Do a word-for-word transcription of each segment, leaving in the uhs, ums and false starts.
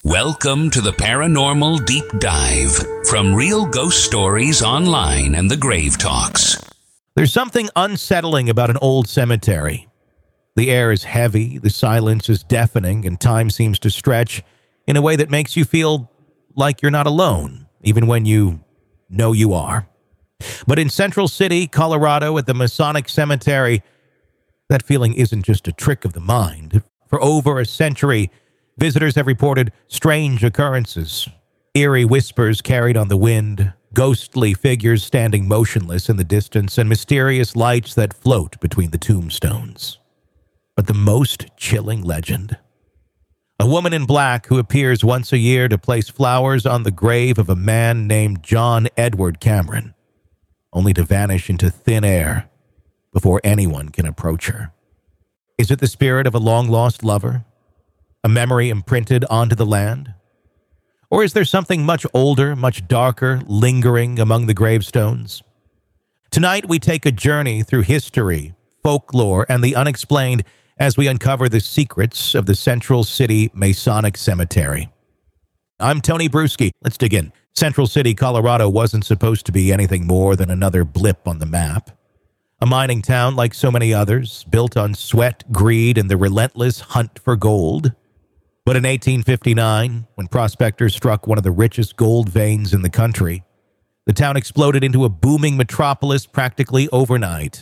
Welcome to the Paranormal Deep Dive from Real Ghost Stories Online and the Grave Talks. There's something unsettling about an old cemetery. The air is heavy, the silence is deafening, and time seems to stretch in a way that makes you feel like you're not alone, even when you know you are. But in Central City, Colorado, at the Masonic Cemetery, that feeling isn't just a trick of the mind. For over a century, visitors have reported strange occurrences, eerie whispers carried on the wind, ghostly figures standing motionless in the distance, and mysterious lights that float between the tombstones. But the most chilling legend, a woman in black who appears once a year to place flowers on the grave of a man named John Edward Cameron, only to vanish into thin air before anyone can approach her. Is it the spirit of a long-lost lover? A memory imprinted onto the land? Or is there something much older, much darker, lingering among the gravestones? Tonight we take a journey through history, folklore, and the unexplained as we uncover the secrets of the Central City Masonic Cemetery. I'm Tony Bruschi. Let's dig in. Central City, Colorado wasn't supposed to be anything more than another blip on the map. A mining town like so many others, built on sweat, greed, and the relentless hunt for gold. But in eighteen fifty-nine, when prospectors struck one of the richest gold veins in the country, the town exploded into a booming metropolis practically overnight.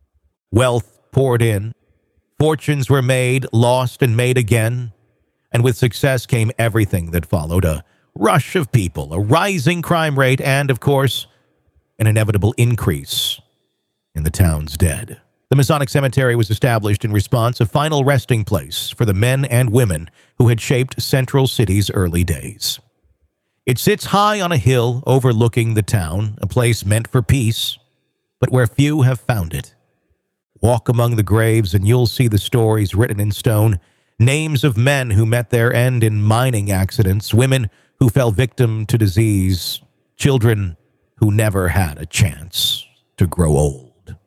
Wealth poured in, fortunes were made, lost, and made again, and with success came everything that followed: a rush of people, a rising crime rate, and, of course, an inevitable increase in the town's dead. The Masonic Cemetery was established in response, a final resting place for the men and women who had shaped Central City's early days. It sits high on a hill overlooking the town, a place meant for peace, but where few have found it. Walk among the graves and you'll see the stories written in stone, names of men who met their end in mining accidents, women who fell victim to disease, children who never had a chance to grow old.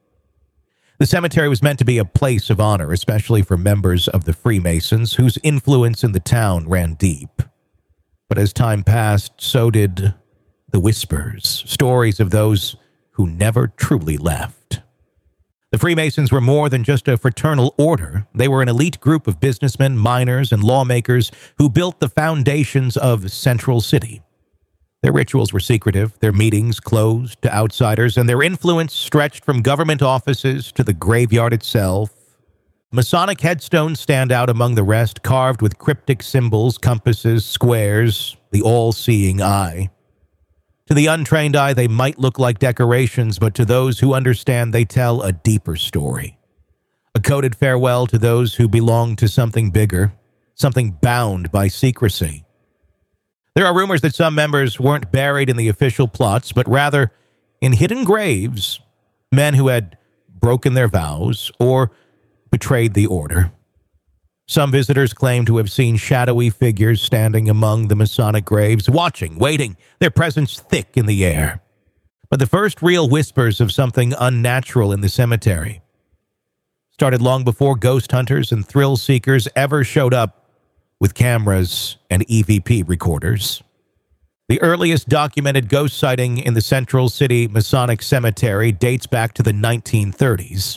The cemetery was meant to be a place of honor, especially for members of the Freemasons, whose influence in the town ran deep. But as time passed, so did the whispers, stories of those who never truly left. The Freemasons were more than just a fraternal order. They were an elite group of businessmen, miners, and lawmakers who built the foundations of Central City. Their rituals were secretive, their meetings closed to outsiders, and their influence stretched from government offices to the graveyard itself. Masonic headstones stand out among the rest, carved with cryptic symbols, compasses, squares, the all-seeing eye. To the untrained eye, they might look like decorations, but to those who understand, they tell a deeper story. A coded farewell to those who belong to something bigger, something bound by secrecy. There are rumors that some members weren't buried in the official plots, but rather in hidden graves, men who had broken their vows or betrayed the order. Some visitors claim to have seen shadowy figures standing among the Masonic graves, watching, waiting, their presence thick in the air. But the first real whispers of something unnatural in the cemetery started long before ghost hunters and thrill seekers ever showed up with cameras and E V P recorders. The earliest documented ghost sighting in the Central City Masonic Cemetery dates back to the nineteen thirties.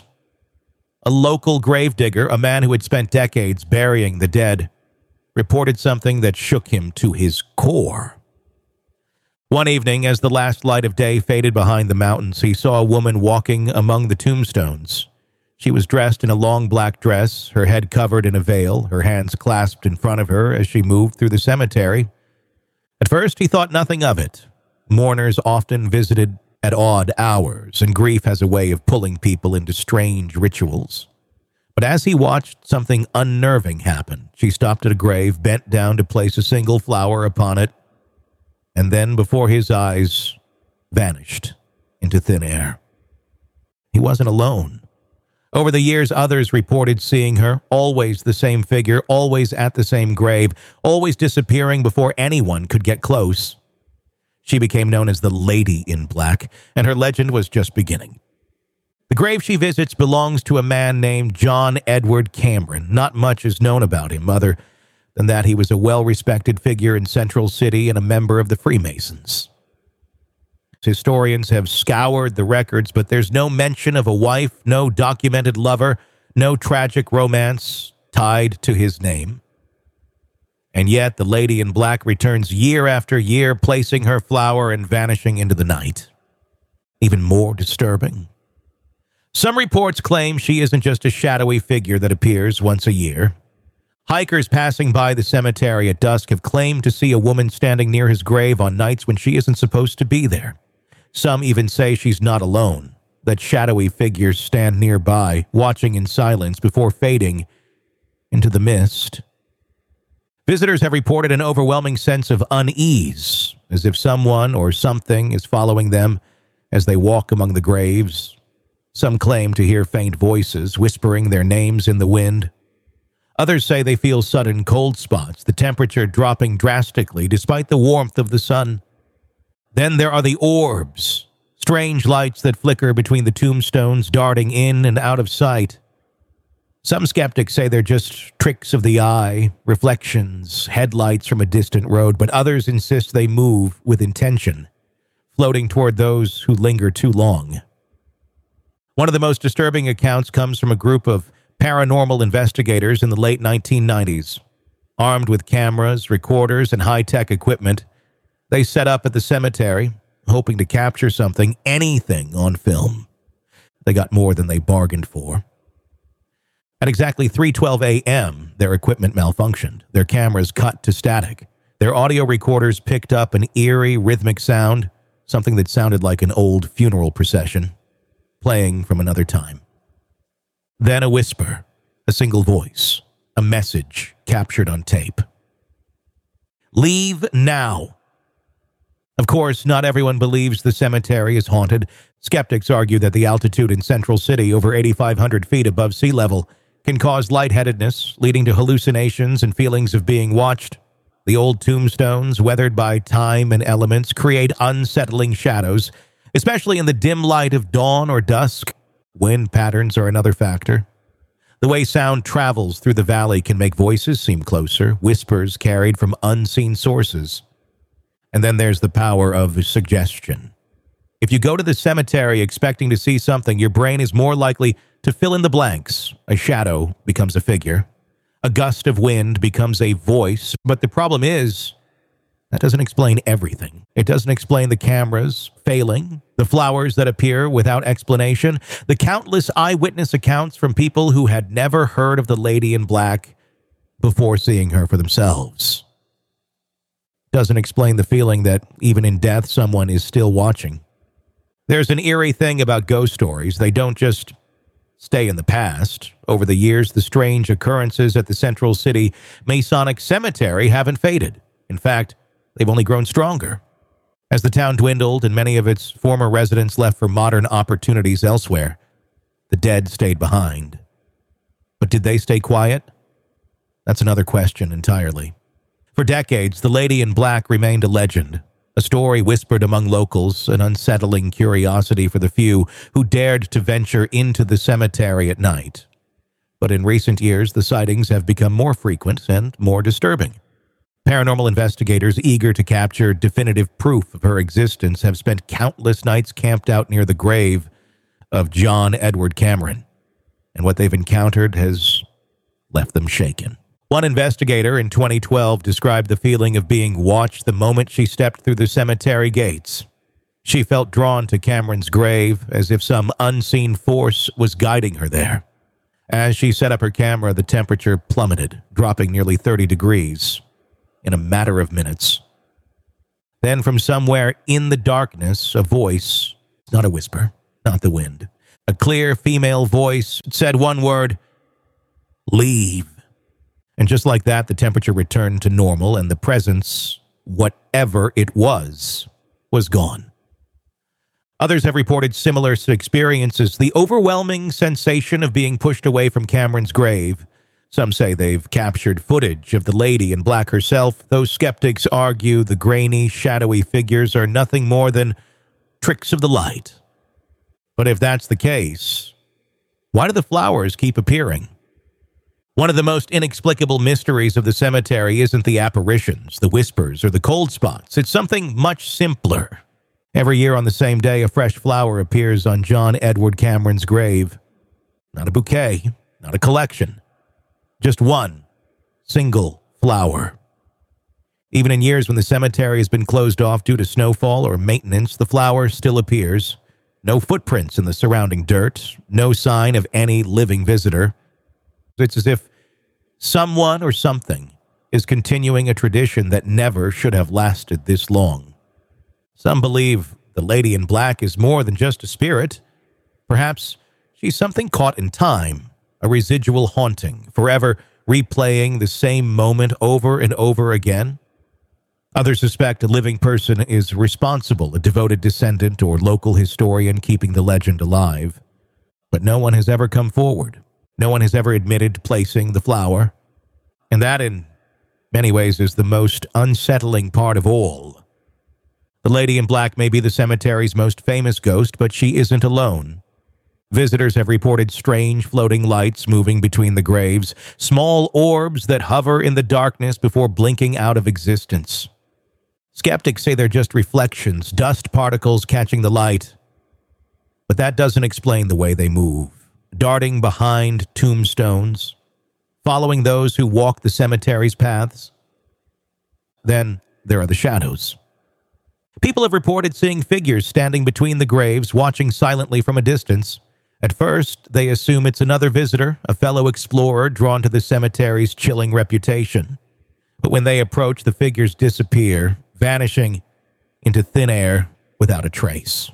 A local gravedigger, a man who had spent decades burying the dead, reported something that shook him to his core. One evening, as the last light of day faded behind the mountains, he saw a woman walking among the tombstones. She was dressed in a long black dress, her head covered in a veil, her hands clasped in front of her as she moved through the cemetery. At first, he thought nothing of it. Mourners often visited at odd hours, and grief has a way of pulling people into strange rituals. But as he watched, something unnerving happened. She stopped at a grave, bent down to place a single flower upon it, and then, before his eyes, vanished into thin air. He wasn't alone. Over the years, others reported seeing her, always the same figure, always at the same grave, always disappearing before anyone could get close. She became known as the Lady in Black, and her legend was just beginning. The grave she visits belongs to a man named John Edward Cameron. Not much is known about him, other than that he was a well-respected figure in Central City and a member of the Freemasons. Historians have scoured the records, but there's no mention of a wife, no documented lover, no tragic romance tied to his name. And yet the lady in black returns year after year, placing her flower and vanishing into the night. Even more disturbing. Some reports claim she isn't just a shadowy figure that appears once a year. Hikers passing by the cemetery at dusk have claimed to see a woman standing near his grave on nights when she isn't supposed to be there. Some even say she's not alone, that shadowy figures stand nearby, watching in silence before fading into the mist. Visitors have reported an overwhelming sense of unease, as if someone or something is following them as they walk among the graves. Some claim to hear faint voices whispering their names in the wind. Others say they feel sudden cold spots, the temperature dropping drastically despite the warmth of the sun. Then there are the orbs, strange lights that flicker between the tombstones, darting in and out of sight. Some skeptics say they're just tricks of the eye, reflections, headlights from a distant road, but others insist they move with intention, floating toward those who linger too long. One of the most disturbing accounts comes from a group of paranormal investigators in the late nineteen nineties. Armed with cameras, recorders, and high-tech equipment, they set up at the cemetery, hoping to capture something, anything on film. They got more than they bargained for. At exactly three twelve a.m., their equipment malfunctioned. Their cameras cut to static. Their audio recorders picked up an eerie, rhythmic sound, something that sounded like an old funeral procession, playing from another time. Then a whisper, a single voice, a message captured on tape. Leave now. Of course, not everyone believes the cemetery is haunted. Skeptics argue that the altitude in Central City, over eighty-five hundred feet above sea level, can cause lightheadedness, leading to hallucinations and feelings of being watched. The old tombstones, weathered by time and elements, create unsettling shadows, especially in the dim light of dawn or dusk. Wind patterns are another factor. The way sound travels through the valley can make voices seem closer, whispers carried from unseen sources. And then there's the power of suggestion. If you go to the cemetery expecting to see something, your brain is more likely to fill in the blanks. A shadow becomes a figure. A gust of wind becomes a voice. But the problem is, that doesn't explain everything. It doesn't explain the cameras failing, the flowers that appear without explanation, the countless eyewitness accounts from people who had never heard of the lady in black before seeing her for themselves. Doesn't explain the feeling that even in death, someone is still watching. There's an eerie thing about ghost stories. They don't just stay in the past. Over the years, the strange occurrences at the Central City Masonic Cemetery haven't faded. In fact, they've only grown stronger. As the town dwindled and many of its former residents left for modern opportunities elsewhere, the dead stayed behind. But did they stay quiet? That's another question entirely. For decades, the lady in black remained a legend, a story whispered among locals, an unsettling curiosity for the few who dared to venture into the cemetery at night. But in recent years, the sightings have become more frequent and more disturbing. Paranormal investigators eager to capture definitive proof of her existence have spent countless nights camped out near the grave of John Edward Cameron, and what they've encountered has left them shaken. One investigator in twenty twelve described the feeling of being watched the moment she stepped through the cemetery gates. She felt drawn to Cameron's grave, as if some unseen force was guiding her there. As she set up her camera, the temperature plummeted, dropping nearly thirty degrees in a matter of minutes. Then from somewhere in the darkness, a voice, not a whisper, not the wind, a clear female voice said one word, "Leave." And just like that, the temperature returned to normal and the presence, whatever it was, was gone. Others have reported similar experiences, the overwhelming sensation of being pushed away from Cameron's grave. Some say they've captured footage of the lady in black herself. Those skeptics argue the grainy, shadowy figures are nothing more than tricks of the light. But if that's the case, why do the flowers keep appearing? One of the most inexplicable mysteries of the cemetery isn't the apparitions, the whispers, or the cold spots. It's something much simpler. Every year on the same day, a fresh flower appears on John Edward Cameron's grave. Not a bouquet, not a collection. Just one single flower. Even in years when the cemetery has been closed off due to snowfall or maintenance, the flower still appears. No footprints in the surrounding dirt, no sign of any living visitor. It's as if someone or something is continuing a tradition that never should have lasted this long. Some believe the lady in black is more than just a spirit. Perhaps she's something caught in time, a residual haunting, forever replaying the same moment over and over again. Others suspect a living person is responsible, a devoted descendant or local historian keeping the legend alive. But no one has ever come forward. No one has ever admitted placing the flower. And that, in many ways, is the most unsettling part of all. The lady in black may be the cemetery's most famous ghost, but she isn't alone. Visitors have reported strange floating lights moving between the graves, small orbs that hover in the darkness before blinking out of existence. Skeptics say they're just reflections, dust particles catching the light. But that doesn't explain the way they move. Darting behind tombstones, following those who walk the cemetery's paths. Then there are the shadows. People have reported seeing figures standing between the graves, watching silently from a distance. At first, they assume it's another visitor, a fellow explorer drawn to the cemetery's chilling reputation. But when they approach, the figures disappear, vanishing into thin air without a trace.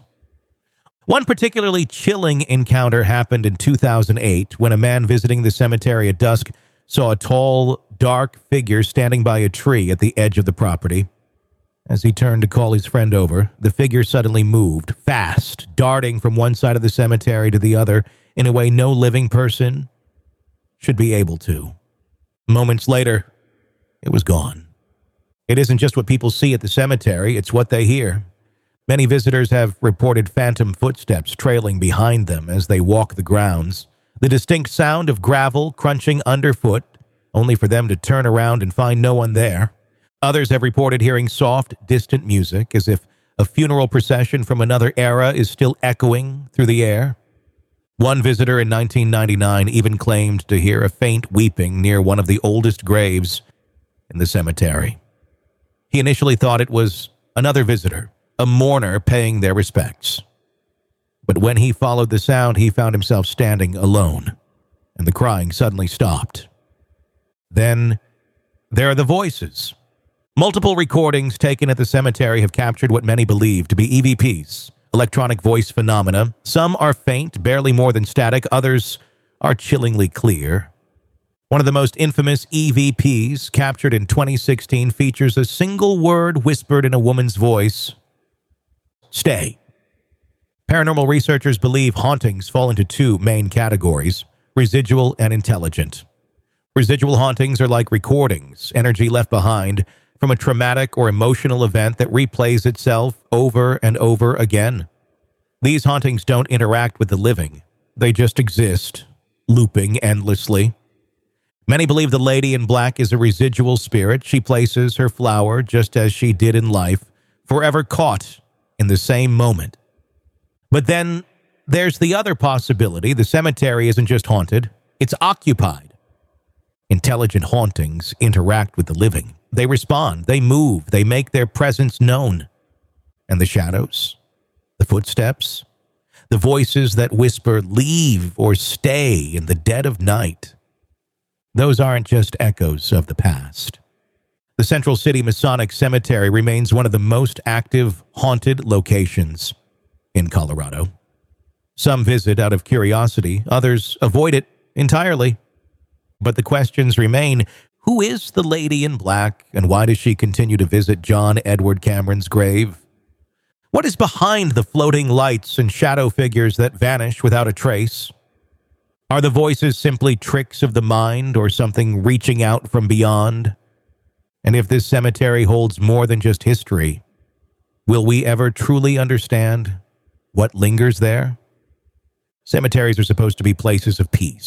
One particularly chilling encounter happened in two thousand eight when a man visiting the cemetery at dusk saw a tall, dark figure standing by a tree at the edge of the property. As he turned to call his friend over, the figure suddenly moved, fast, darting from one side of the cemetery to the other in a way no living person should be able to. Moments later, it was gone. It isn't just what people see at the cemetery, it's what they hear. Many visitors have reported phantom footsteps trailing behind them as they walk the grounds, the distinct sound of gravel crunching underfoot, only for them to turn around and find no one there. Others have reported hearing soft, distant music, as if a funeral procession from another era is still echoing through the air. One visitor in nineteen ninety-nine even claimed to hear a faint weeping near one of the oldest graves in the cemetery. He initially thought it was another visitor, a mourner paying their respects. But when he followed the sound, he found himself standing alone, and the crying suddenly stopped. Then there are the voices. Multiple recordings taken at the cemetery have captured what many believe to be E V Ps, electronic voice phenomena. Some are faint, barely more than static. Others are chillingly clear. One of the most infamous E V Ps, captured in twenty sixteen, features a single word whispered in a woman's voice: stay. Paranormal researchers believe hauntings fall into two main categories: residual and intelligent. Residual hauntings are like recordings, energy left behind from a traumatic or emotional event that replays itself over and over again. These hauntings don't interact with the living. They just exist, looping endlessly. Many believe the lady in black is a residual spirit. She places her flower just as she did in life, forever caught in the same moment. But then there's the other possibility. The cemetery isn't just haunted, it's occupied. Intelligent hauntings interact with the living. They respond, they move, they make their presence known. And the shadows, the footsteps, the voices that whisper, leave or stay in the dead of night. Those aren't just echoes of the past. The Central City Masonic Cemetery remains one of the most active haunted locations in Colorado. Some visit out of curiosity, others avoid it entirely. But the questions remain: who is the lady in black, and why does she continue to visit John Edward Cameron's grave? What is behind the floating lights and shadow figures that vanish without a trace? Are the voices simply tricks of the mind or something reaching out from beyond? And if this cemetery holds more than just history, will we ever truly understand what lingers there? Cemeteries are supposed to be places of peace,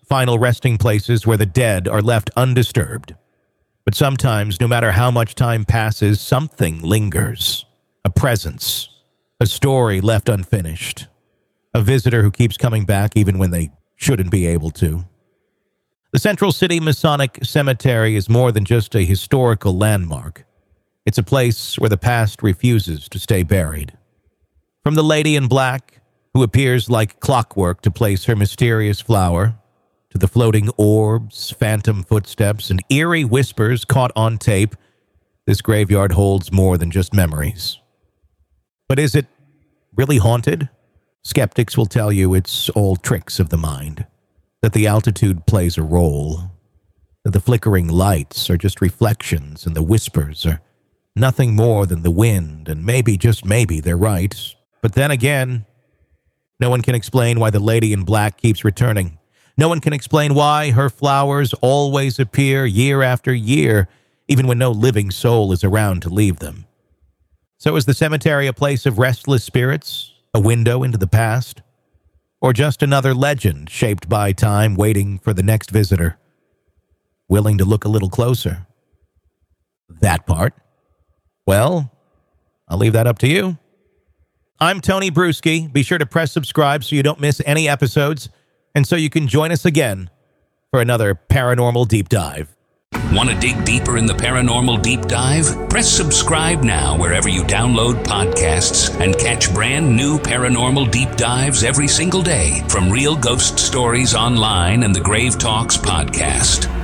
final resting places where the dead are left undisturbed. But sometimes, no matter how much time passes, something lingers. A presence, a story left unfinished, a visitor who keeps coming back even when they shouldn't be able to. The Central City Masonic Cemetery is more than just a historical landmark. It's a place where the past refuses to stay buried. From the lady in black, who appears like clockwork to place her mysterious flower, to the floating orbs, phantom footsteps, and eerie whispers caught on tape, this graveyard holds more than just memories. But is it really haunted? Skeptics will tell you it's all tricks of the mind, that the altitude plays a role, that the flickering lights are just reflections and the whispers are nothing more than the wind, and maybe, just maybe, they're right. But then again, no one can explain why the lady in black keeps returning. No one can explain why her flowers always appear year after year, even when no living soul is around to leave them. So is the cemetery a place of restless spirits, a window into the past, or just another legend shaped by time waiting for the next visitor, willing to look a little closer? That part? Well, I'll leave that up to you. I'm Tony Bruschi. Be sure to press subscribe so you don't miss any episodes, and so you can join us again for another Paranormal Deep Dive. Want to dig deeper in the Paranormal Deep Dive? Press subscribe now wherever you download podcasts and catch brand new Paranormal Deep Dives every single day from Real Ghost Stories Online and the Grave Talks podcast.